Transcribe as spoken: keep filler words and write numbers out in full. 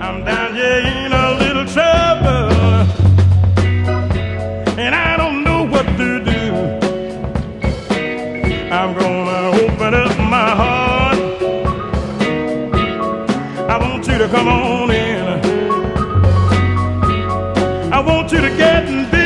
I'm down here in a little trouble, and I don't know what to do. I'm gonna open up my heart. I want you to come on in. I want you to get in.